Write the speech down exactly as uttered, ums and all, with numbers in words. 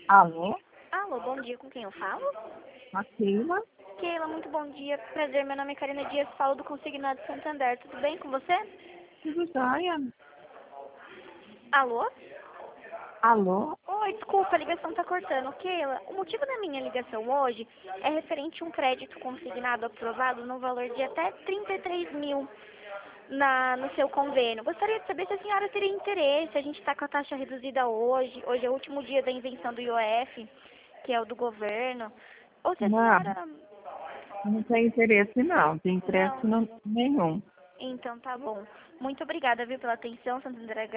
Alô? Alô, bom dia, com quem eu falo? A Keila? Keila, muito bom dia. Prazer, meu nome é Karina Dias, falo do Consignado Santander. Tudo bem com você? Tudo jóia? Alô? Alô? Oi, desculpa, a ligação tá cortando. Keila, o motivo da minha ligação hoje é referente a um crédito consignado aprovado no valor de até trinta e três mil na, no seu convênio. Gostaria de saber se a senhora teria interesse. A gente está com a taxa reduzida hoje. Hoje é o último dia da invenção do I O F, que é o do governo. Ou se a Não, senhora... não tem interesse não, tem interesse Não. não, nenhum. Então tá bom. Muito obrigada, viu, pela atenção, Santander.